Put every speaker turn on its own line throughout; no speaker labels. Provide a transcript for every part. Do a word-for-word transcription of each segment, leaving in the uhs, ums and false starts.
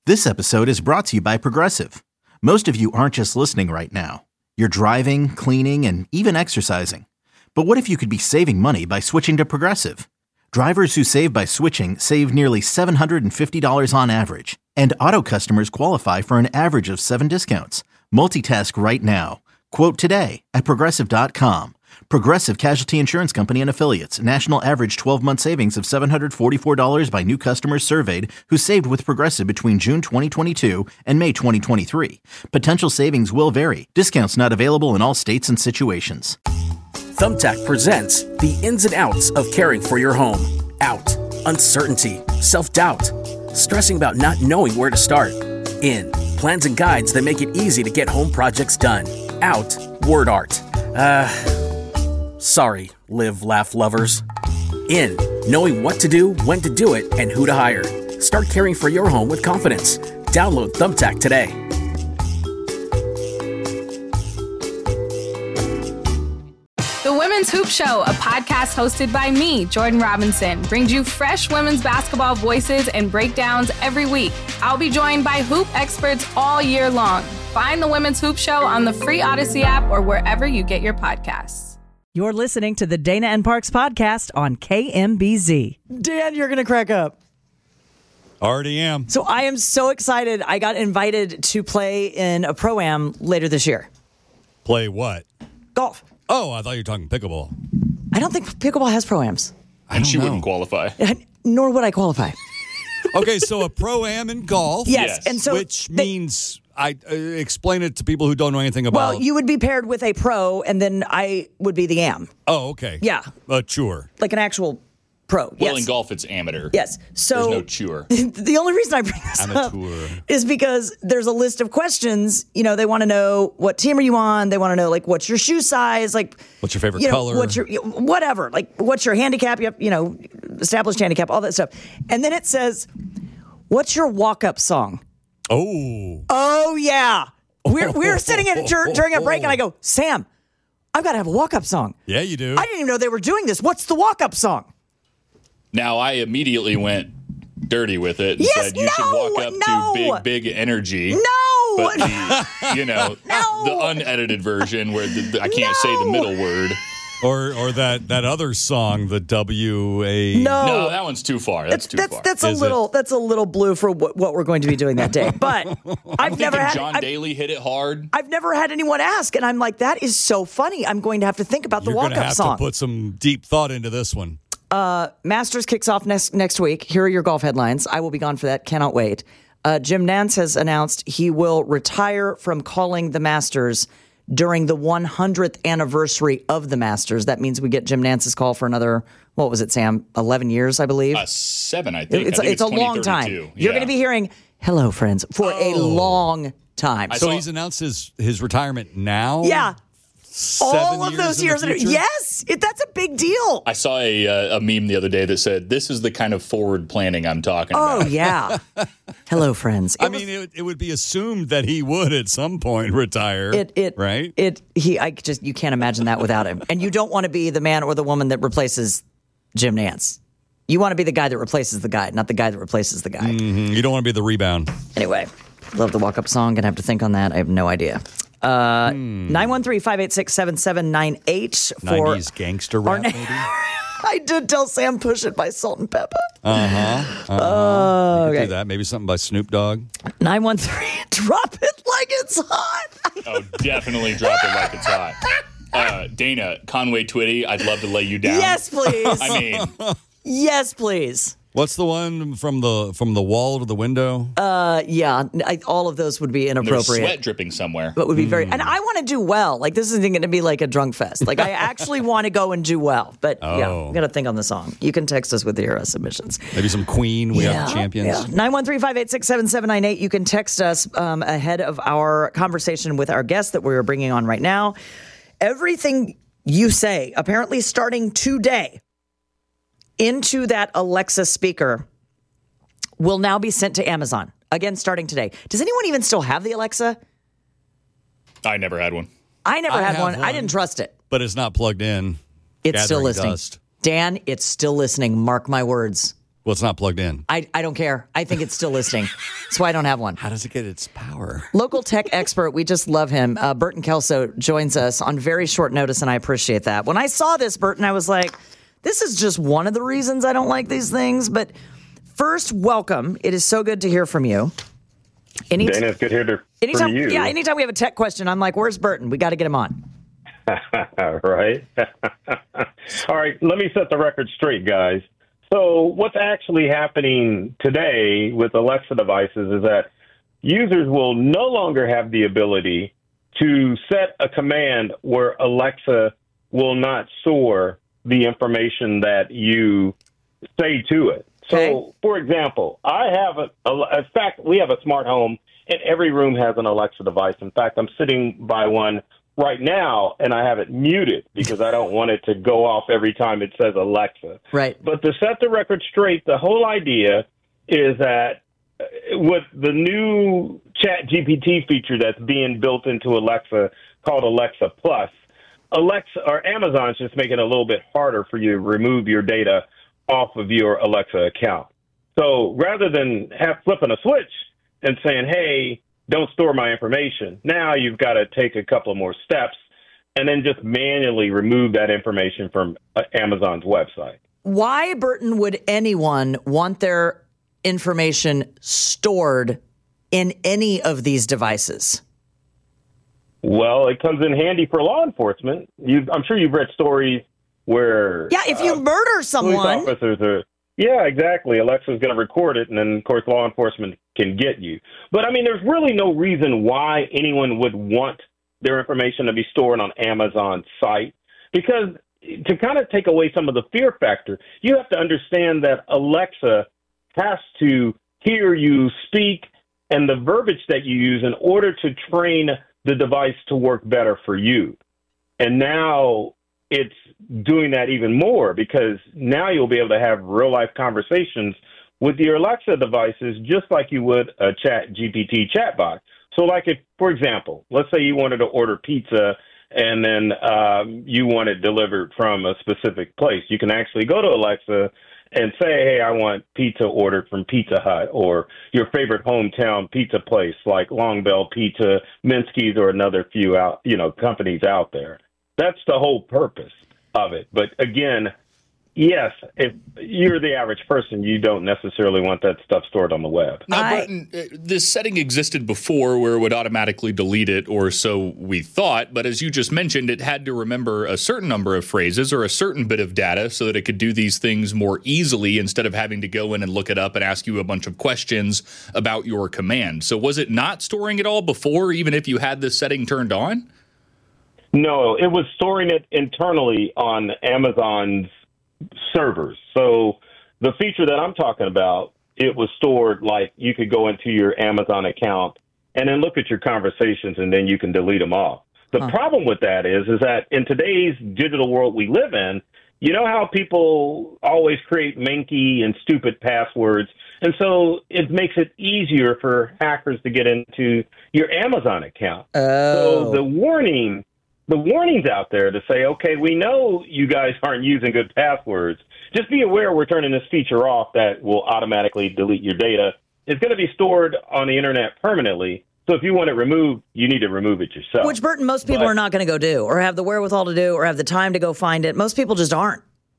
This episode is brought to you by Progressive. Most of you aren't just listening right now. You're driving, cleaning, and even exercising. But what if you could be saving money by switching to Progressive? Drivers who save by switching save nearly seven hundred fifty dollars on average. And auto customers qualify for an average of seven discounts. Multitask right now. Quote today at Progressive dot com. Progressive Casualty Insurance Company and Affiliates. National average twelve-month savings of seven hundred forty-four dollars by new customers surveyed who saved with Progressive between June twenty twenty-two and May twenty twenty-three. Potential savings will vary. Discounts not available in all states and situations.
Thumbtack presents the ins and outs of caring for your home. Out, uncertainty, self-doubt, stressing about not knowing where to start. In, plans and guides that make it easy to get home projects done. Out, word art. Uh... Sorry, live, laugh lovers. In, knowing what to do, when to do it, and who to hire. Start caring for your home with confidence. Download Thumbtack today.
The Women's Hoop Show, a podcast hosted by me, Jordan Robinson, brings you fresh women's basketball voices and breakdowns every week. I'll be joined by hoop experts all year long. Find the Women's Hoop Show on the free Odyssey app or wherever you get your podcasts.
You're listening to the Dana and Parks podcast on K M B Z. Dan, you're going to crack up.
Already am.
So I am so excited. I got invited to play in a Pro-Am later this year.
Play what?
Golf.
Oh, I thought you were talking pickleball.
I don't think pickleball has Pro-Ams.
I don't
she
know.
wouldn't qualify.
Nor would I qualify.
Okay, so a Pro-Am in golf.
Yes.
Yes.
And so
which
they,
means... I uh, explain it to people who don't know anything about.
Well, you would be paired with a pro, and then I would be the am.
Oh, okay.
Yeah.
A chewer.
Like an actual pro.
Well,
yes.
in golf, it's amateur.
Yes. So
There's no chewer.
The only reason I bring this
Amateur.
up is because there's a list of questions. You know, they want to know what team are you on. They want to know, like, what's your shoe size? Like,
What's your favorite
you know,
color?
What's your whatever? Like, what's your handicap? You have, you know, established handicap, all that stuff. And then it says, what's your walk-up song?
Oh.
Oh yeah. We're we're sitting in dur- during a break, and I go, Sam, I've got to have a walk-up song.
Yeah, you do.
I didn't even know they were doing this. What's the walk-up song?
Now, I immediately went dirty with it and
Yes,
said you
no,
should walk up
no.
to Big, Big Energy.
No.
But the, you know,
No.
the unedited version where the, the, I can't say the
No.
middle word.
Or or that, that other song, the W A.
No.
No, that one's too far. That's
That's
too
that's
far.
that's a
Is
little
it?
that's a little blue for what, what we're going to be doing that day. But I've
I'm
never
thinking
had
John
I've,
Daly hit it hard.
I've never had anyone ask, and I'm like, that is so funny. I'm going to have to think about the
You're going to
walk-up
have
song.
to put some deep thought into this one.
Masters kicks off next next week. Here are your golf headlines. I will be gone for that. Cannot wait. Uh, Jim Nantz has announced he will retire from calling the Masters during the one hundredth anniversary of the Masters. That means we get Jim Nantz's call for another, what was it, Sam? eleven years, I believe.
Uh, seven, I think.
it's
I think
it's a long time.
twenty
You're
thirty-two.
going to be hearing "Hello, friends" for a long time.
I
So
saw-
he's announced his, his retirement now?
yeah,
Seven
all of
years
those
in
years.
the
in-
future?
yes, it, that's a big deal.
I saw a, uh, a meme the other day that said, "This is the kind of forward planning I'm talking
Oh
about."
yeah. Hello, friends. It
I
was-
mean, it, it would be assumed that he would at some point retire.
It it
right?
It he I just you can't imagine that without him. And you don't want to be the man or the woman that replaces Jim Nantz. You want to be the guy that replaces the guy, not the guy that replaces the guy.
Mhm. You don't want to be the rebound.
Anyway, love the walk up song. Gonna have to think on that. I have no idea. Uh, nine one three, five eight six, seven seven nine eight for
nineties gangster rap, maybe?
I did tell Sam Push It by Salt and Pepper.
Uh-huh. uh-huh.
Oh,
You could
okay.
do that. Maybe something by Snoop Dogg.
nine one three, drop it like it's hot.
Oh, definitely drop it like it's hot. Uh, Dana, Conway Twitty, I'd love to lay you down.
Yes, please.
I mean,
Yes, please.
What's the one from the from the wall to the window?
Uh, yeah, I, all of those would be
there's
inappropriate.
sweat dripping somewhere.
But would be very, and I want to do well. Like this isn't going to be like a drunk fest. Like I actually want to go and do well. But yeah,
Oh.
got to think on the song. You can text us with your uh, submissions.
Maybe some Queen. We have the champions.
Yeah. nine one three, five eight six, seven seven nine eight. You can text us um, ahead of our conversation with our guest that we're bringing on right now. Everything you say, apparently starting today, into that Alexa speaker will now be sent to Amazon. Again, starting today. Does anyone even still have the Alexa?
I never had one.
I never
I
had
have
one. I
one.
didn't trust it.
But it's not plugged in.
It's still
Gathering
listening.
dust.
Dan, it's still listening. Mark my words.
Well, it's not plugged in.
I, I don't care. I think it's still listening. That's why I don't have one.
How does it get its power?
Local tech expert, we just love him. Uh, Burton Kelso joins us on very short notice, and I appreciate that. When I saw this, Burton, I was like, this is just one of the reasons I don't like these things. But first, welcome. It is so good to hear from you. Any,
Dana, it's good to hear to,
anytime,
from you.
Yeah, anytime we have a tech question, I'm like, where's Burton? We got to get him on.
Right. All right, let me set the record straight, guys. So what's actually happening today with Alexa devices is that users will no longer have the ability to set a command where Alexa will not store the information that you say to it.
Okay.
So, for example, I have a, a, in fact, we have a smart home, and every room has an Alexa device. In fact, I'm sitting by one right now, and I have it muted because I don't want it to go off every time it says Alexa.
Right.
But to set the record straight, the whole idea is that with the new Chat G P T feature that's being built into Alexa called Alexa Plus, Alexa or Amazon's just making it a little bit harder for you to remove your data off of your Alexa account. So rather than have flipping a switch and saying, hey, don't store my information, now you've got to take a couple more steps and then just manually remove that information from uh, Amazon's website.
Why, Burton, would anyone want their information stored in any of these devices?
Well, it comes in handy for law enforcement. You, I'm sure you've read stories where...
Yeah, if you
uh,
murder someone...
Police officers are... Yeah, exactly. Alexa's going to record it, and then, of course, law enforcement can get you. But, I mean, there's really no reason why anyone would want their information to be stored on Amazon's site, because to kind of take away some of the fear factor, you have to understand that Alexa has to hear you speak and the verbiage that you use in order to train the device to work better for you. And now it's doing that even more, because now you'll be able to have real life conversations with your Alexa devices, just like you would a Chat G P T chatbot. So like if, for example, let's say you wanted to order pizza and then um, you want it delivered from a specific place. You can actually go to Alexa and say, hey, I want pizza ordered from Pizza Hut or your favorite hometown pizza place like Long Bell Pizza, Minsky's, or another few out, you know, companies out there. That's the whole purpose of it. But again, yes, if you're the average person, you don't necessarily want that stuff stored on the web.
Now,
I-
Burton, uh, this setting existed before where it would automatically delete it, or so we thought. But as you just mentioned, it had to remember a certain number of phrases or a certain bit of data so that it could do these things more easily instead of having to go in and look it up and ask you a bunch of questions about your command. So was it not storing it all before, even if you had this setting turned on?
No, it was storing it internally on Amazon's servers. So the feature that I'm talking about, it was stored like you could go into your Amazon account and then look at your conversations, and then you can delete them off. The huh. problem with that is, is that in today's digital world we live in, you know how people always create manky and stupid passwords. And so it makes it easier for hackers to get into your Amazon account.
Oh.
So the warning... The warning's out there to say, okay, we know you guys aren't using good passwords. Just be aware we're turning this feature off that will automatically delete your data. It's going to be stored on the internet permanently. So if you want it removed, you need to remove it yourself.
Which, Burton, most people
but,
are not going to go do or have the wherewithal to do or have the time to go find it. Most people just aren't.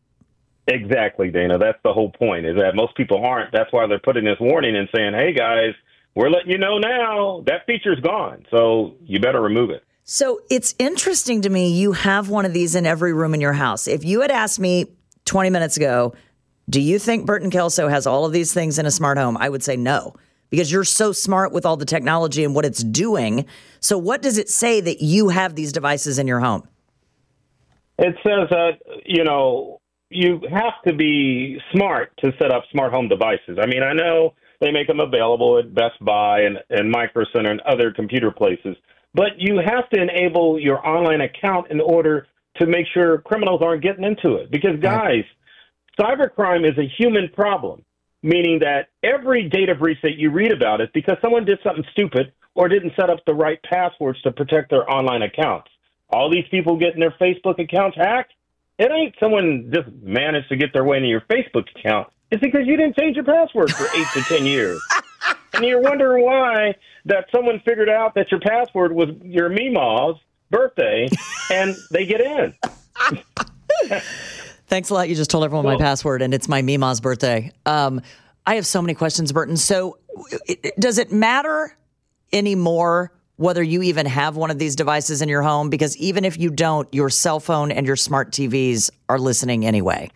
Exactly, Dana. That's the whole point, is that most people aren't. That's why they're putting this warning and saying, hey, guys, we're letting you know now that feature's gone. So you better remove it.
So it's interesting to me, you have one of these in every room in your house. If you had asked me twenty minutes ago, do you think Burton Kelso has all of these things in a smart home? I would say no, because you're so smart with all the technology and what it's doing. So what does it say that you have these devices in your home?
It says that, you know, you have to be smart to set up smart home devices. I mean, I know they make them available at Best Buy and, and Micro Center and other computer places. But you have to enable your online account in order to make sure criminals aren't getting into it. Because, guys, cybercrime is a human problem, meaning that every data breach that you read about is because someone did something stupid or didn't set up the right passwords to protect their online accounts. All these people getting their Facebook accounts hacked, it ain't someone just managed to get their way into your Facebook account. It's because you didn't change your password for eight to ten years. And you're wondering why that someone figured out that your password was your Meemaw's birthday, and they get in.
Thanks a lot. You just told everyone
Well,
my password, and it's my Meemaw's birthday. Um, I have so many questions, Burton. So it, does it matter anymore whether you even have one of these devices in your home? Because even if you don't, your cell phone and your smart T Vs are listening anyway.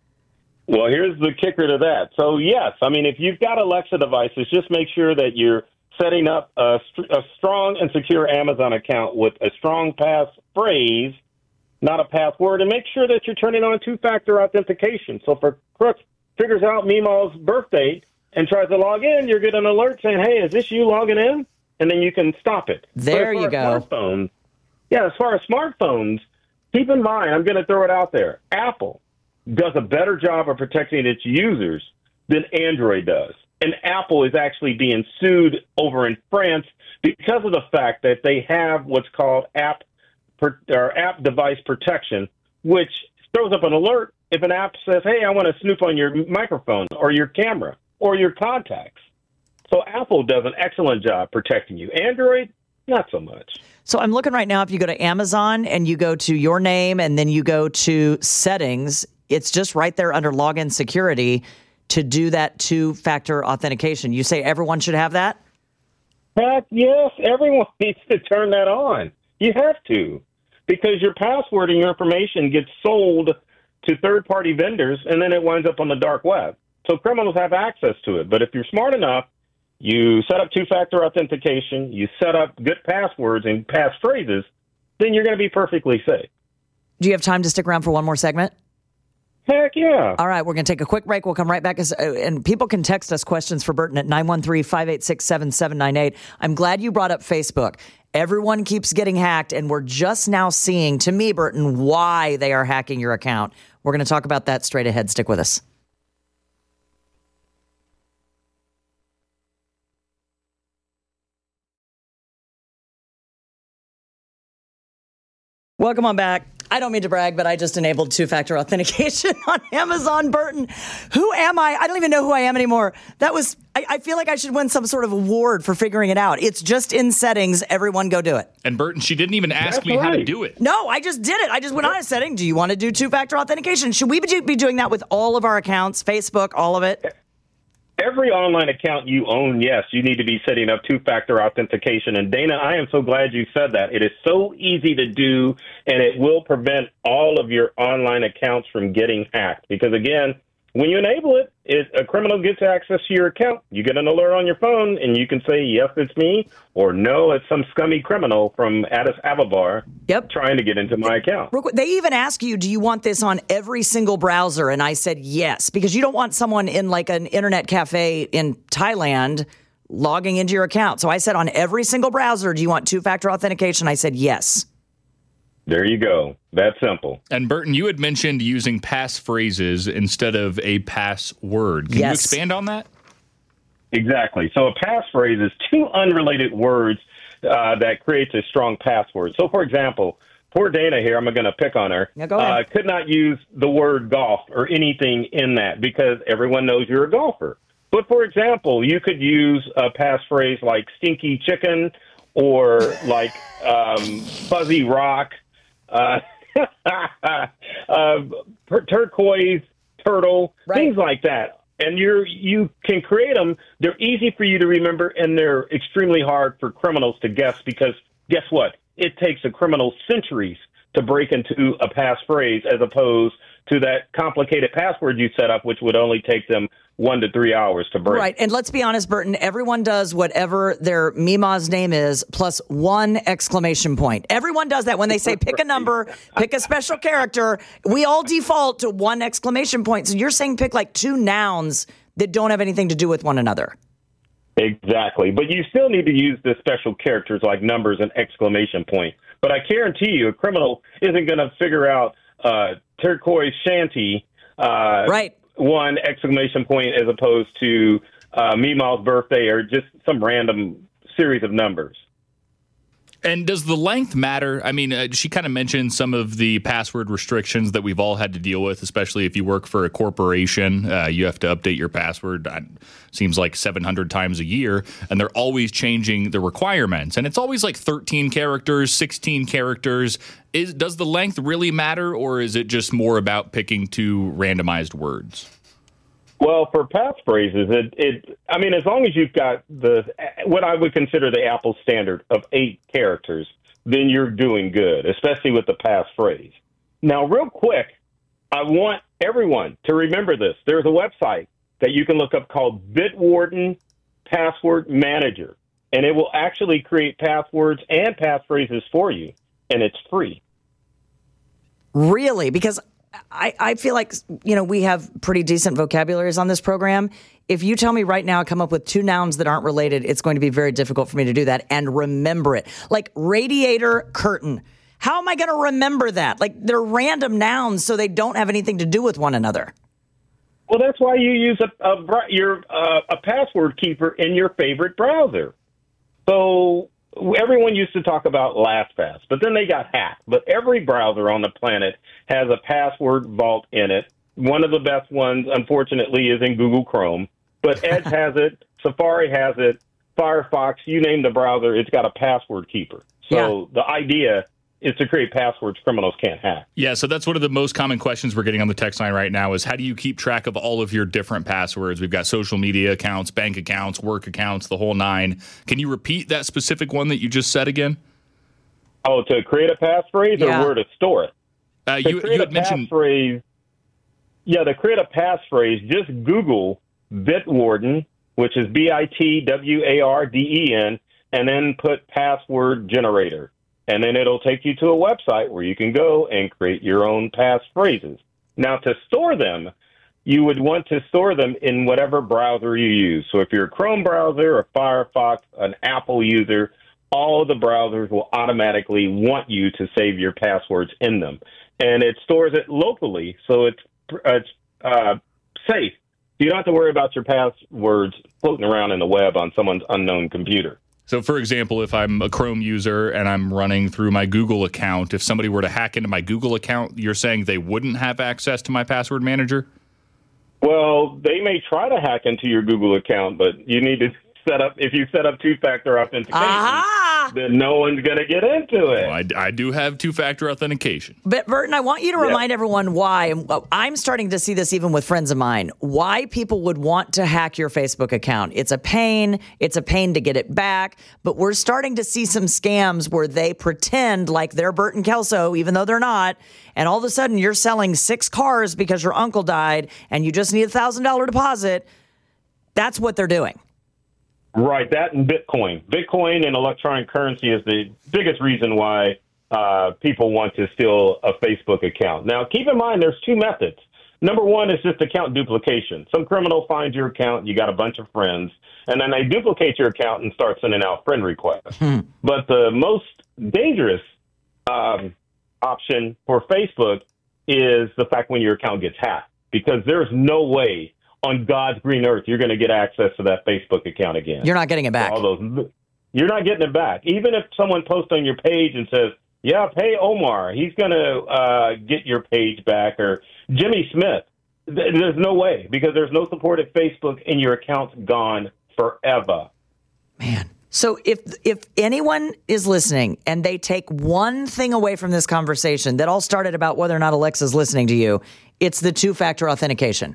Well, here's the kicker to that. So, yes, I mean, if you've got Alexa devices, just make sure that you're setting up a, a strong and secure Amazon account with a strong passphrase, not a password, and make sure that you're turning on two-factor authentication. So if Crooks figures out Meemaw's birthday and tries to log in, you'll get an alert saying, hey, is this you logging in? And then you can stop it.
There you go.
Smartphones, yeah, as far as smartphones, keep in mind, I'm going to throw it out there, Apple does a better job of protecting its users than Android does. And Apple is actually being sued over in France because of the fact that they have what's called app per, or app device protection, which throws up an alert if an app says, hey, I want to snoop on your microphone or your camera or your contacts. So Apple does an excellent job protecting you. Android, not so much.
So I'm looking right now, if you go to Amazon and you go to your name and then you go to settings, it's just right there under login security to do that two-factor authentication. You say everyone should have that?
Heck, yes, everyone needs to turn that on. You have to, because your password and your information gets sold to third-party vendors, and then it winds up on the dark web. So criminals have access to it. But if you're smart enough, you set up two-factor authentication, you set up good passwords and passphrases, then you're going to be perfectly safe.
Do you have time to stick around for one more segment?
Heck yeah.
All right, we're going to take a quick break. We'll come right back. As, uh, and people can text us questions for Burton at nine one three, five eight six, seven seven nine eight. I'm glad you brought up Facebook. Everyone keeps getting hacked, and we're just now seeing, to me, Burton, why they are hacking your account. We're going to talk about that straight ahead. Stick with us. Welcome on back. I don't mean to brag, but I just enabled two-factor authentication on Amazon, Burton. Who am I? I don't even know who I am anymore. That was, I, I feel like I should win some sort of award for figuring it out. It's just in settings. Everyone go do it.
And Burton, she didn't even ask
That's
me
right.
how to do it.
No, I just did it. I just went on a setting. Do you want to do two-factor authentication? Should we be doing that with all of our accounts, Facebook, all of it?
Every online account you own, yes, you need to be setting up two-factor authentication. And Dana, I am so glad you said that. It is so easy to do, and it will prevent all of your online accounts from getting hacked. Because, again, when you enable it, it, a criminal gets access to your account. You get an alert on your phone, and you can say, yes, it's me, or no, it's some scummy criminal from Addis Ababa
Yep.
trying to get into my account.
Real quick, they even ask you, do you want this on every single browser? And I said yes, because you don't want someone in like an internet cafe in Thailand logging into your account. So I said on every single browser, do you want two-factor authentication? I said yes.
There you go. That simple.
And Burton, you had mentioned using passphrases instead of a password. Can
Yes.
you expand on that?
Exactly. So a passphrase is two unrelated words uh, that creates a strong password. So, for example, poor Dana here, I'm going to pick on her,
Yeah, go ahead.
uh, could not use the word golf or anything in that because everyone knows you're a golfer. But, for example, you could use a passphrase like stinky chicken or like um, fuzzy rock, uh, uh, turquoise turtle,
Right.
things like that. And you're, you can create them. They're easy for you to remember, and they're extremely hard for criminals to guess because guess what? It takes a criminal centuries to break into a passphrase as opposed to that complicated password you set up, which would only take them one to three hours to break.
Right. And let's be honest, Burton, everyone does whatever their Meemaw's name is plus one exclamation point. Everyone does that when they say pick a number, pick a special character. We all default to one exclamation point. So you're saying pick like two nouns that don't have anything to do with one another.
Exactly. But you still need to use the special characters like numbers and exclamation point. But I guarantee you a criminal isn't going to figure out uh, turquoise shanty, uh,
Right.
one exclamation point as opposed to uh, Meemaw's birthday or just some random series of numbers.
And does the length matter? I mean, uh, she kind of mentioned some of the password restrictions that we've all had to deal with, especially if you work for a corporation. Uh, you have to update your password, uh, seems like seven hundred times a year, and they're always changing the requirements. And it's always like thirteen characters, sixteen characters. Is, does the length really matter, or is it just more about picking two randomized words?
Well, for passphrases, it, it, I mean, as long as you've got the what I would consider the Apple standard of eight characters, then you're doing good, especially with the passphrase. Now, real quick, I want everyone to remember this. There's a website that you can look up called Bitwarden Password Manager, and it will actually create passwords and passphrases for you, and it's free.
Really? Because I, I feel like, you know, we have pretty decent vocabularies on this program. If you tell me right now, come up with two nouns that aren't related, it's going to be very difficult for me to do that and remember it. Like radiator curtain. How am I going to remember that? Like they're random nouns, so they don't have anything to do with one another.
Well, that's why you use a a, your, uh, a password keeper in your favorite browser. So everyone used to talk about LastPass, but then they got hacked. But every browser on the planet has a password vault in it. One of the best ones, unfortunately, is in Google Chrome. But Edge has it, Safari has it, Firefox, you name the browser, it's got a password keeper. So yeah. The idea is to create passwords criminals can't hack.
Yeah, so that's one of the most common questions we're getting on the text line right now is how do you keep track of all of your different passwords? We've got social media accounts, bank accounts, work accounts, the whole nine. Can you repeat that specific one that you just said again?
Oh, to create a passphrase
yeah.
or where to store it?
Uh,
to
you,
create
you had
a
mentioned...
passphrase, yeah, to create a passphrase, just Google Bitwarden, which is B I T W A R D E N, and then put password generator. And then it'll take you to a website where you can go and create your own passphrases. Now, to store them, you would want to store them in whatever browser you use. So if you're a Chrome browser, a Firefox, an Apple user, all of the browsers will automatically want you to save your passwords in them. And it stores it locally, so it's, it's uh, safe. You don't have to worry about your passwords floating around in the web on someone's unknown computer.
So, for example, if I'm a Chrome user and I'm running through my Google account, if somebody were to hack into my Google account, you're saying they wouldn't have access to my password manager?
Well, they may try to hack into your Google account, but you need to set up, if you set up two-factor authentication,
Aha!
then no one's going to get into it.
Well, I, I do have two-factor authentication.
But, Burton, I want you to
yeah.
remind everyone why, and I'm starting to see this even with friends of mine, why people would want to hack your Facebook account. It's a pain. It's a pain to get it back. But we're starting to see some scams where they pretend like they're Burton Kelso, even though they're not. And all of a sudden, you're selling six cars because your uncle died, and you just need a one thousand dollars deposit. That's what they're doing.
Right, that and Bitcoin. Bitcoin and electronic currency is the biggest reason why uh, people want to steal a Facebook account. Now, keep in mind, there's two methods. Number one is just account duplication. Some criminal finds your account, you got a bunch of friends, and then they duplicate your account and start sending out friend requests. Hmm. But the most dangerous um, option for Facebook is the fact when your account gets hacked, because there's no way on God's green earth you're going to get access to that Facebook account again.
You're not getting it back.
All those, you're not getting it back. Even if someone posts on your page and says, yeah, pay Omar, he's going to uh, get your page back, or Jimmy Smith, th- there's no way, because there's no support at Facebook and your account's gone forever.
Man. So if if anyone is listening and they take one thing away from this conversation that all started about whether or not Alexa's listening to you, it's the two-factor authentication.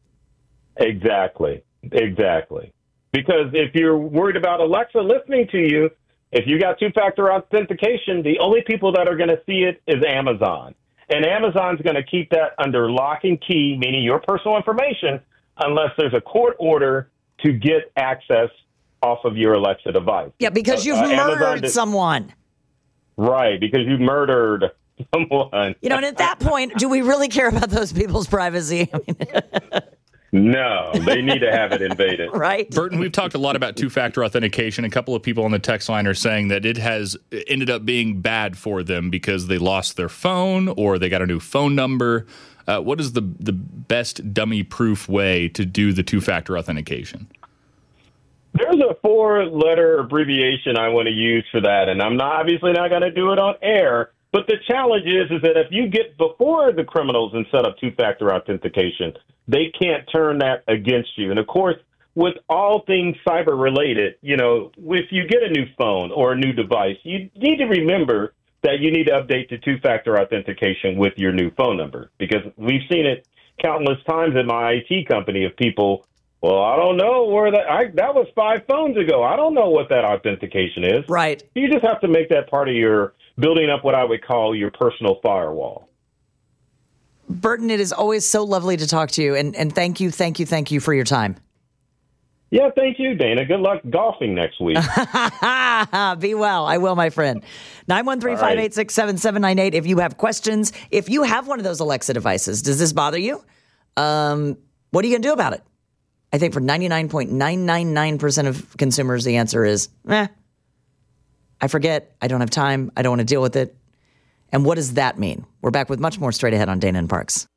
Exactly. Exactly. Because if you're worried about Alexa listening to you, if you got two-factor authentication, the only people that are going to see it is Amazon. And Amazon's going to keep that under lock and key, meaning your personal information, unless there's a court order to get access off of your Alexa device.
Yeah, because you've uh, murdered did, someone.
Right, because you murdered someone.
You know, and at that point, do we really care about those people's privacy? I mean,
no, they need to have it invaded.
Right.
Burton, we've talked a lot about two-factor authentication. A couple of people on the text line are saying that it has ended up being bad for them because they lost their phone or they got a new phone number. Uh, what is the, the best dummy-proof way to do the two-factor authentication?
There's a four-letter abbreviation I want to use for that, and I'm not, obviously not going to do it on air. But the challenge is, is that if you get before the criminals and set up two-factor authentication, they can't turn that against you. And, of course, with all things cyber-related, you know, if you get a new phone or a new device, you need to remember that you need to update to two-factor authentication with your new phone number, because we've seen it countless times in my I T company of people, well, I don't know where that, I, that was five phones ago. I don't know what that authentication is.
Right.
You just have to make that part of your building up what I would call your personal firewall.
Burton, it is always so lovely to talk to you, and, and thank you, thank you, thank you for your time.
Yeah, thank you, Dana. Good luck golfing next week.
Be well. I will, my friend. nine one three, five eight six, seven seven nine eight. If you have questions, if you have one of those Alexa devices, does this bother you? Um, what are you going to do about it? I think for ninety-nine point nine nine nine percent of consumers, the answer is, eh, I forget. I don't have time. I don't want to deal with it. And what does that mean? We're back with much more straight ahead on Dana and Parks.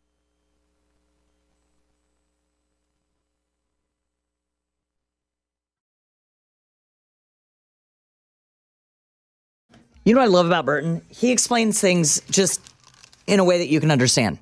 You know what I love about Burton? He explains things just in a way that you can understand.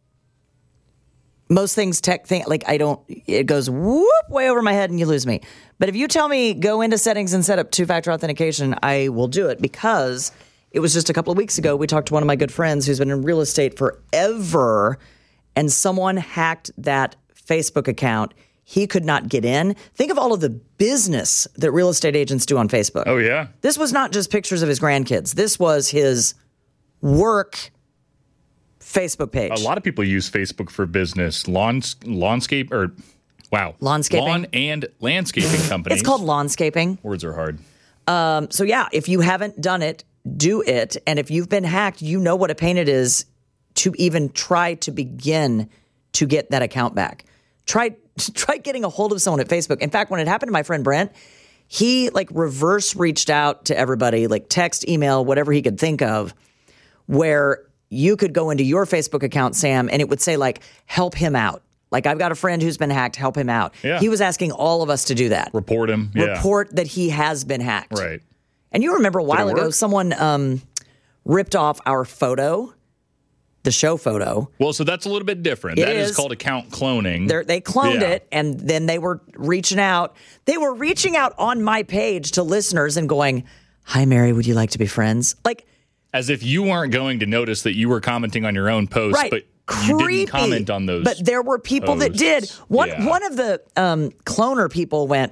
Most things tech thing, like I don't, it goes whoop way over my head and you lose me. But if you tell me go into settings and set up two-factor authentication, I will do it, because it was just a couple of weeks ago, we talked to one of my good friends who's been in real estate forever, and someone hacked that Facebook account. He could not get in. Think of all of the business that real estate agents do on Facebook.
Oh, yeah.
This was not just pictures of his grandkids. This was his work Facebook page.
A lot of people use Facebook for business. Lawns, lawnscape, or, wow.
Lawnscaping.
Lawn and landscaping companies.
It's called lawnscaping.
Words are hard.
Um, so, yeah, if you haven't done it, do it. And if you've been hacked, you know what a pain it is to even try to begin to get that account back. Try try getting a hold of someone at Facebook. In fact, when it happened to my friend Brent, he like reverse reached out to everybody, like text, email, whatever he could think of, where you could go into your Facebook account, Sam, and it would say like, help him out. Like, I've got a friend who's been hacked, help him out.
Yeah.
He was asking all of us to do that.
Report him. Yeah.
Report that he has been hacked.
Right.
And you remember a while ago,
work?
someone um, ripped off our photo, the show photo.
Well, so that's a little bit different.
It
That is.
is.
called account cloning.
They're, they cloned
Yeah.
it, and then they were reaching out. They were reaching out on my page to listeners and going, hi, Mary, would you like to be friends? Like,
As if you weren't going to notice that you were commenting on your own post,
right.
but
Creepy.
you didn't comment on those.
But there were people that did.
posts.
One
Yeah.
one of the um, cloner people went,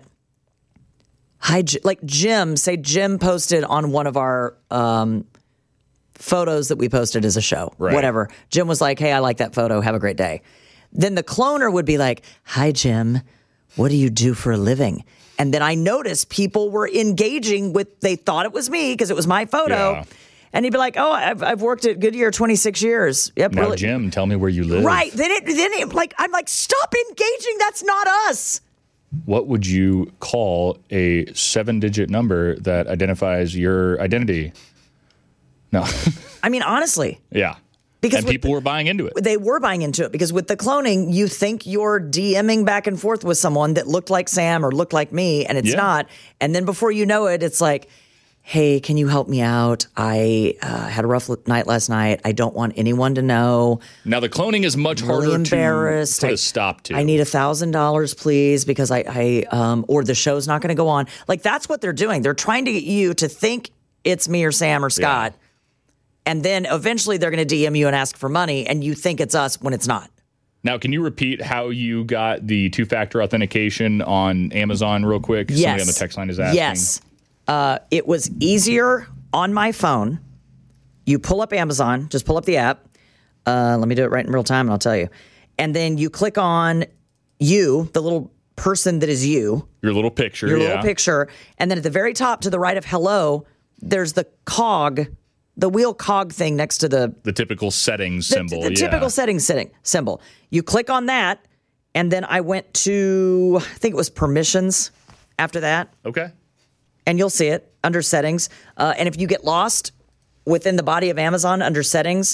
hi, J-, like Jim, say Jim posted on one of our um, photos that we posted as a show,
Right.
whatever. Jim was like, hey, I like that photo. Have a great day. Then the cloner would be like, hi, Jim, what do you do for a living? And then I noticed people were engaging with, they thought it was me because it was my photo.
Yeah.
And he'd be like, oh, I've, I've worked at Goodyear twenty-six years. Yep.
Now,
really.
Jim, tell me where you live.
Right. Then it, then it, like, I'm like, stop engaging. That's not us.
What would you call a seven-digit number that identifies your identity? No.
I mean, honestly,
Yeah.
Because
and
with
people
the-
were buying into it.
they were buying into it because with the cloning, you think you're DMing back and forth with someone that looked like Sam or looked like me, and it's
Yeah.
not. And then before you know it, it's like, hey, can you help me out? I uh, had a rough night last night. I don't want anyone to know.
Now, the cloning is much
Really
harder
embarrassed.
to put
I-
a stop to.
I need a thousand dollars, please, because I, I um, or the show's not going to go on. Like, that's what they're doing. They're trying to get you to think it's me or Sam or Scott. And then eventually they're going to D M you and ask for money, and you think it's us when it's not.
Now, can you repeat how you got the two-factor authentication on Amazon real quick?
Yes.
Somebody on the text line is asking.
Yes. Uh, it was easier on my phone. You pull up Amazon, just pull up the app. Uh, let me do it right in real time and I'll tell you. And then you click on you, the little person that is you,
Your little picture,
your
yeah.
little picture. And then at the very top to the right of hello, there's the cog, the wheel cog thing next to the
The typical settings
the,
symbol,
the
yeah.
typical settings sitting symbol. You click on that, and then I went to, I think it was permissions after that,
Okay.
and you'll see it under settings. Uh, and if you get lost within the body of Amazon under settings,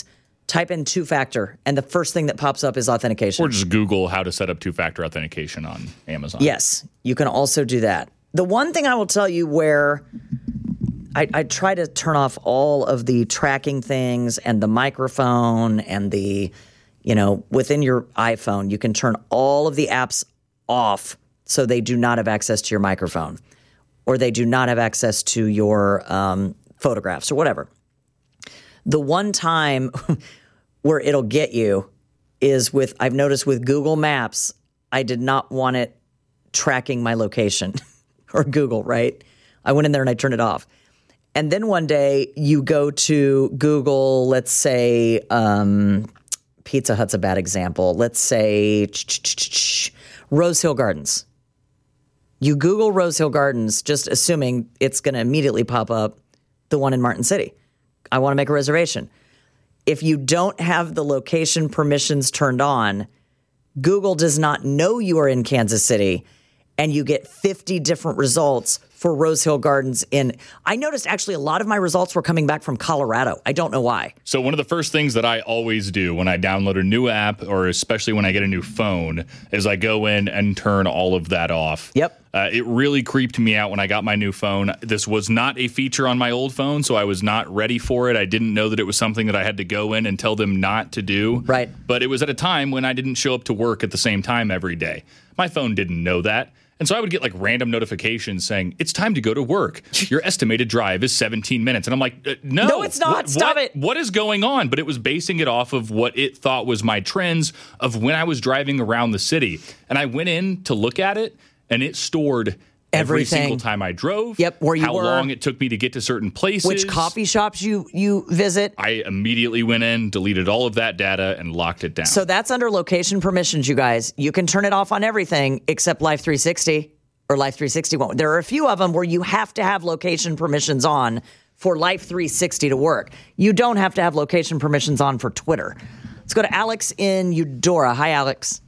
type in two-factor, and the first thing that pops up is authentication.
Or just Google how to set up two-factor authentication on Amazon.
Yes, you can also do that. The one thing I will tell you where I, I try to turn off all of the tracking things and the microphone and the, you know, within your iPhone, you can turn all of the apps off so they do not have access to your microphone or they do not have access to your um, photographs or whatever. The one time where it'll get you is with, I've noticed with Google Maps, I did not want it tracking my location or Google, right? I went in there and I turned it off. And then one day you go to Google, let's say um, Pizza Hut's a bad example. Let's say Rose Hill Gardens. You Google Rose Hill Gardens, just assuming it's going to immediately pop up the one in Martin City. I want to make a reservation. If you don't have the location permissions turned on, Google does not know you are in Kansas City, and you get fifty different results for Rose Hill Gardens in. I noticed actually a lot of my results were coming back from Colorado. I don't know why.
So one of the first things that I always do when I download a new app, or especially when I get a new phone, is I go in and turn all of that off.
Yep.
Uh, it really creeped me out when I got my new phone. This was not a feature on my old phone, so I was not ready for it. I didn't know that it was something that I had to go in and tell them not to do.
Right.
But it was at a time when I didn't show up to work at the same time every day. My phone didn't know that. And so I would get like random notifications saying, it's time to go to work. Your estimated drive is seventeen minutes. And I'm like, uh, no.
No, it's not.
What,
Stop
what,
it.
What is going on? But it was basing it off of what it thought was my trends of when I was driving around the city. And I went in to look at it, and it stored every
Everything.
single time I drove.
Yep, where you
how
were.
long it took me to get to certain places.
Which coffee shops you you visit.
I immediately went in, deleted all of that data, and locked it down.
So that's under location permissions, you guys. You can turn it off on everything except Life three sixty or Life three sixty won't. There are a few of them where you have to have location permissions on for Life three sixty to work. You don't have to have location permissions on for Twitter. Let's go to Alex in Eudora. Hi, Alex.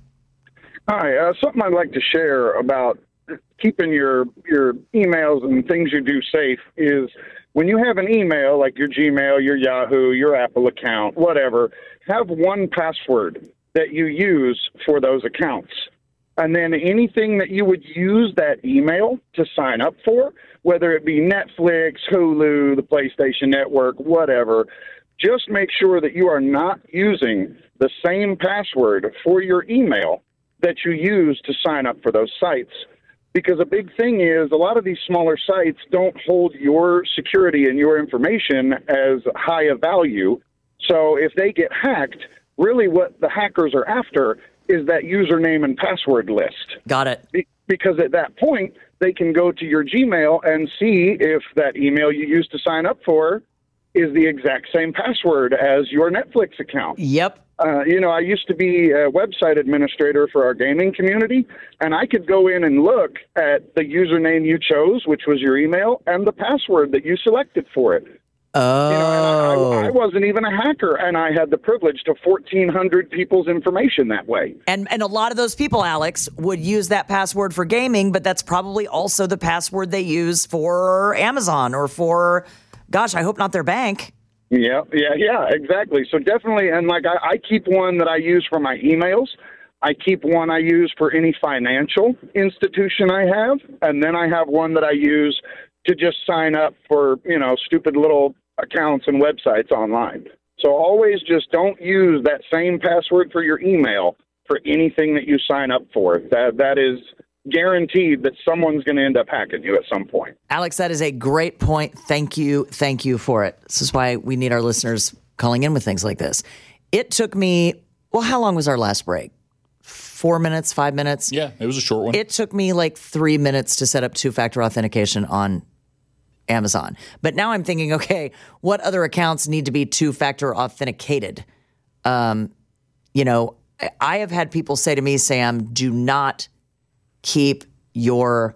Hi. Uh, something I'd like to share about keeping your your emails and things you do safe is when you have an email like your Gmail, your Yahoo, your Apple account, whatever, have one password that you use for those accounts. And then anything that you would use that email to sign up for, whether it be Netflix, Hulu, the PlayStation Network, whatever, just make sure that you are not using the same password for your email that you use to sign up for those sites. Because a big thing is a lot of these smaller sites don't hold your security and your information as high a value. So if they get hacked, really what the hackers are after is that username and password list.
Got it.
Be- because at that point, they can go to your Gmail and see if that email you used to sign up for is the exact same password as your Netflix account.
Yep.
Uh, you know, I used to be a website administrator for our gaming community, and I could go in and look at the username you chose, which was your email, and the password that you selected for it.
Oh.
You know, and I, I wasn't even a hacker, and I had the privilege to fourteen hundred people's information that way.
And and a lot of those people, Alex, would use that password for gaming, but that's probably also the password they use for Amazon or for, gosh, I hope not their bank.
Yeah, yeah, yeah, exactly. So definitely, and like I, I keep one that I use for my emails. I keep one I use for any financial institution I have, and then I have one that I use to just sign up for, you know, stupid little accounts and websites online. So always just don't use that same password for your email for anything that you sign up for. That that is guaranteed that someone's going to end up hacking you at some point.
Alex, that is a great point. Thank you. Thank you for it. This is why we need our listeners calling in with things like this. It took me, well, how long was our last break? Four minutes, five minutes?
Yeah, it was a short one.
It took me like three minutes to set up two-factor authentication on Amazon. But now I'm thinking, okay, what other accounts need to be two-factor authenticated? Um, you know, I have had people say to me, Sam, do not keep your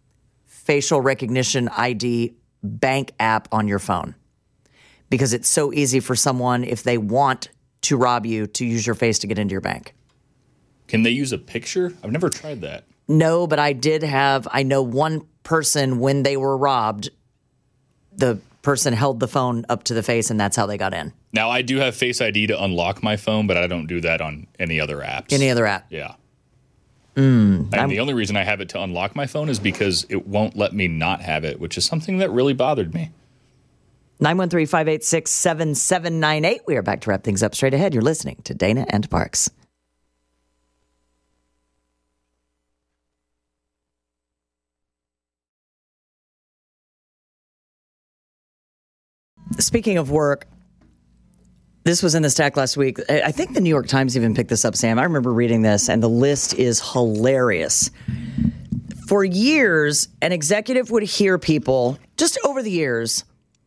facial recognition I D bank app on your phone because it's so easy for someone, if they want to rob you, to use your face to get into your bank.
Can they use a picture? I've never tried that.
No, but I did have, I know one person when they were robbed, the person held the phone up to the face, and that's how they got in.
Now, I do have Face I D to unlock my phone, but I don't do that on any other apps.
Any other app?
Yeah.
Mm,
and I'm, the only reason I have it to unlock my phone is because it won't let me not have it, which is something that really bothered me.
nine one three, five eight six, seven seven nine eight. We are back to wrap things up straight ahead. You're listening to Dana and Parks. Speaking of work, this was in the stack last week. I think the New York Times even picked this up, Sam. I remember reading this, and the list is hilarious. For years, an executive would hear people, just over the years,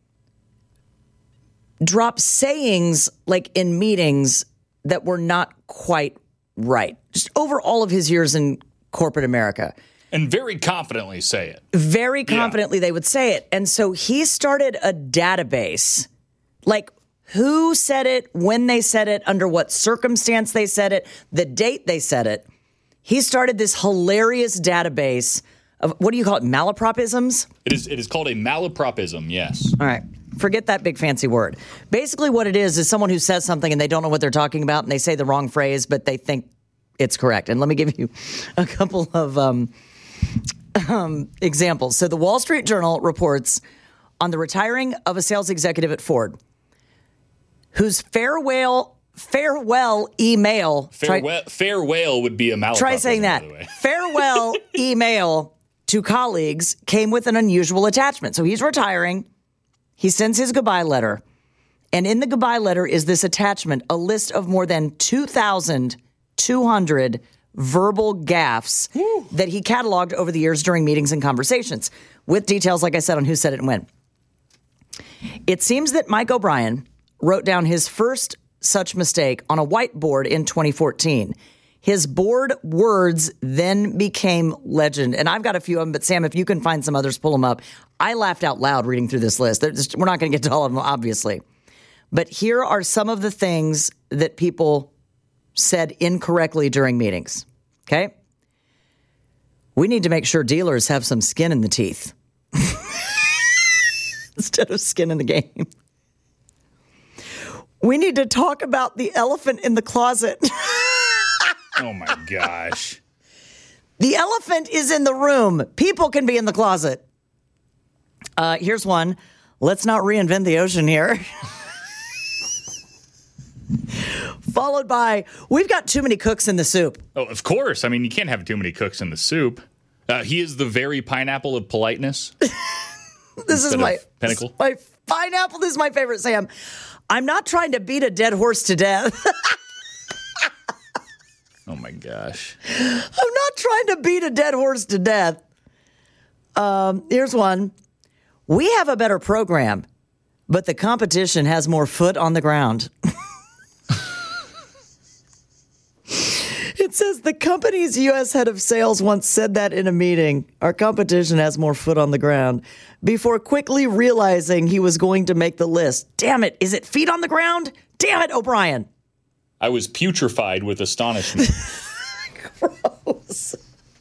drop sayings like in meetings that were not quite right. Just over all of his years in corporate America.
And very confidently say it.
Very confidently yeah. they would say it. And so he started a database, like who said it, when they said it, under what circumstance they said it, the date they said it. He started this hilarious database of, what do you call it, malapropisms?
It is, it is called a malapropism, yes.
All right. Forget that big fancy word. Basically what it is is someone who says something and they don't know what they're talking about and they say the wrong phrase, but they think it's correct. And let me give you a couple of um, um, examples. So the Wall Street Journal reports on the retiring of a sales executive at Ford whose farewell farewell email.
Farewell, try, farewell would be a malapropism.
Try saying that. Farewell email to colleagues came with an unusual attachment. So he's retiring. He sends his goodbye letter. And in the goodbye letter is this attachment, a list of more than two thousand two hundred verbal gaffes Woo. that he cataloged over the years during meetings and conversations, with details, like I said, on who said it and when. It seems that Mike O'Brien wrote down his first such mistake on a whiteboard in twenty fourteen. His board words then became legend. And I've got a few of them, but Sam, if you can find some others, pull them up. I laughed out loud reading through this list. Just, we're not going to get to all of them, obviously. But here are some of the things that people said incorrectly during meetings. Okay? We need to make sure dealers have some skin in the teeth instead of skin in the game. We need to talk about the elephant in the closet.
Oh, my gosh.
The elephant is in the room. People can be in the closet. Uh, here's one. Let's not reinvent the ocean here. Followed by, we've got too many cooks in the soup.
Oh, of course. I mean, you can't have too many cooks in the soup. Uh, he is the very pineapple of politeness.
This is my
pinnacle.
This is my pineapple. This is my favorite, Sam. I'm not trying to beat a dead horse to death.
Oh, my gosh.
I'm not trying to beat a dead horse to death. Um, here's one. We have a better program, but the competition has more foot on the ground. It says the company's U S head of sales once said that in a meeting. Our competition has more foot on the ground, before quickly realizing he was going to make the list. Damn it. Is it feet on the ground? Damn it, O'Brien.
I was putrefied with astonishment.
Gross.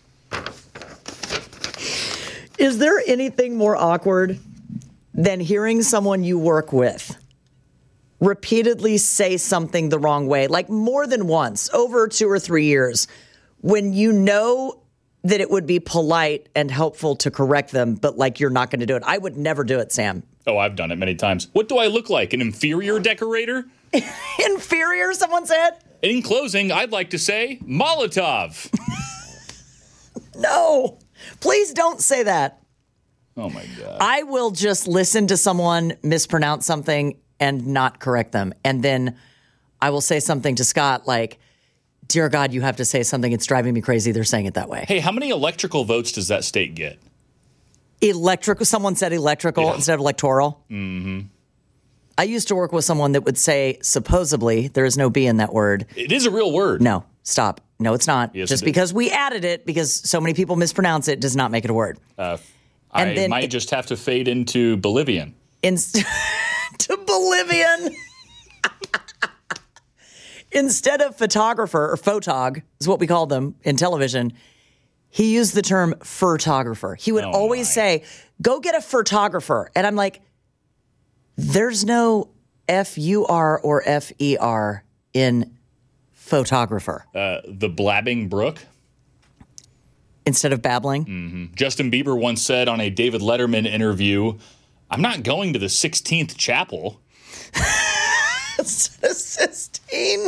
Is there anything more awkward than hearing someone you work with repeatedly say something the wrong way, like more than once, over two or three years, when you know that it would be polite and helpful to correct them, but like you're not going to do it? I would never do it, Sam.
Oh, I've done it many times. What do I look like? An inferior decorator?
Inferior, someone said?
In closing, I'd like to say Molotov.
No, please don't say that.
Oh, my God.
I will just listen to someone mispronounce something and not correct them. And then I will say something to Scott like, dear God, you have to say something. It's driving me crazy. They're saying it that way.
Hey, how many electrical votes does that state get?
Electrical. Someone said electrical yeah. instead of electoral.
Mm-hmm.
I used to work with someone that would say, supposedly, there is no B in that word.
It is a real word.
No, stop. No, it's not.
Yes,
just
it
because we added it, because so many people mispronounce it, does not make it a word.
Uh,
and
I
then
might
it,
just have to fade into Bolivian.
In, to Bolivian. Instead of photographer, or photog, is what we call them in television, he used the term photographer. He would
oh
always
my.
say, go get a photographer. And I'm like, There's no F U R or F E R in photographer.
Uh, the blabbing brook.
Instead of babbling?
Mm-hmm. Justin Bieber once said on a David Letterman interview, I'm not going to the sixteenth chapel.
sixteen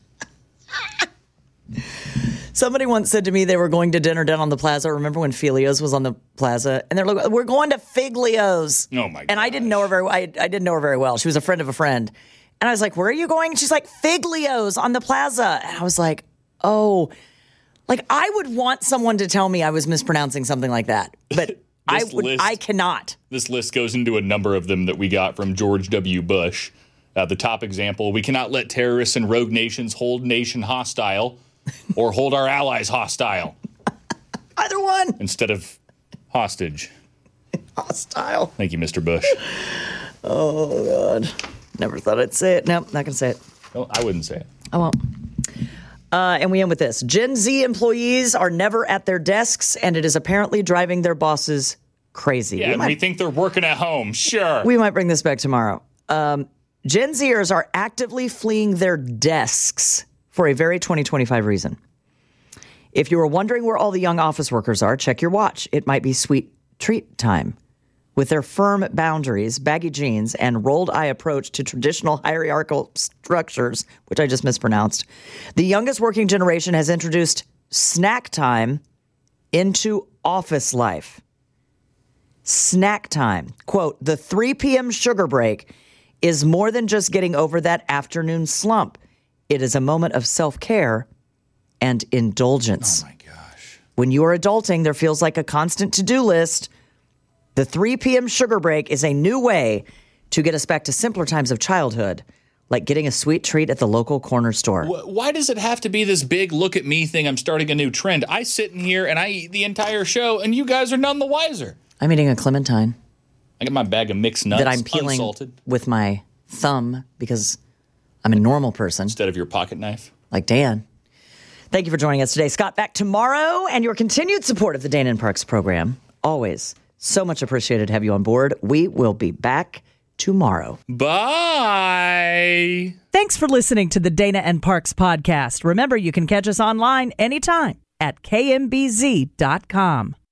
Somebody once said to me they were going to dinner down on the plaza. Remember when Filio's was on the plaza? And they're like, we're going to Figlio's.
Oh, my God.
And I didn't know her very well. I, I didn't know her very well. She was a friend of a friend. And I was like, where are you going? And she's like, Figlio's on the plaza. And I was like, oh, like I would want someone to tell me I was mispronouncing something like that. But I would,
list,
I cannot.
This list goes into a number of them that we got from George W. Bush. Uh, the top example, we cannot let terrorists and rogue nations hold nation hostile or hold our allies hostile.
Either one.
Instead of hostage.
Hostile.
Thank you, Mister Bush.
Oh, God. Never thought I'd say it. No, not going to say it.
Well, I wouldn't say it.
I won't. Uh, and we end with this. Gen Z employees are never at their desks, and it is apparently driving their bosses crazy.
Yeah,
we,
and
might,
we think they're working at home. Sure.
we might bring this back tomorrow. Um, Gen Zers are actively fleeing their desks for a very twenty twenty-five reason. If you were wondering where all the young office workers are, check your watch. It might be sweet treat time. With their firm boundaries, baggy jeans, and rolled-eye approach to traditional hierarchical structures, which I just mispronounced, the youngest working generation has introduced snack time into office life. Snack time. Quote, the three p.m. sugar break is more than just getting over that afternoon slump. It is a moment of self-care and indulgence.
Oh, my gosh.
When you are adulting, there feels like a constant to-do list. The three p.m. sugar break is a new way to get us back to simpler times of childhood, like getting a sweet treat at the local corner store.
Why does it have to be this big look at me thing? I'm starting a new trend. I sit in here and I eat the entire show, and you guys are none the wiser.
I'm eating a clementine
I got my bag of mixed nuts
that I'm peeling
unsalted
with my thumb because I'm a normal person,
instead of your pocket knife.
like Dan. Thank you for joining us today. Scott, back tomorrow, and your continued support of the Dana and Parks program. Always so much appreciated to have you on board. We will be back tomorrow.
Bye.
Thanks for listening to the Dana and Parks podcast. Remember, you can catch us online anytime at K M B Z dot com.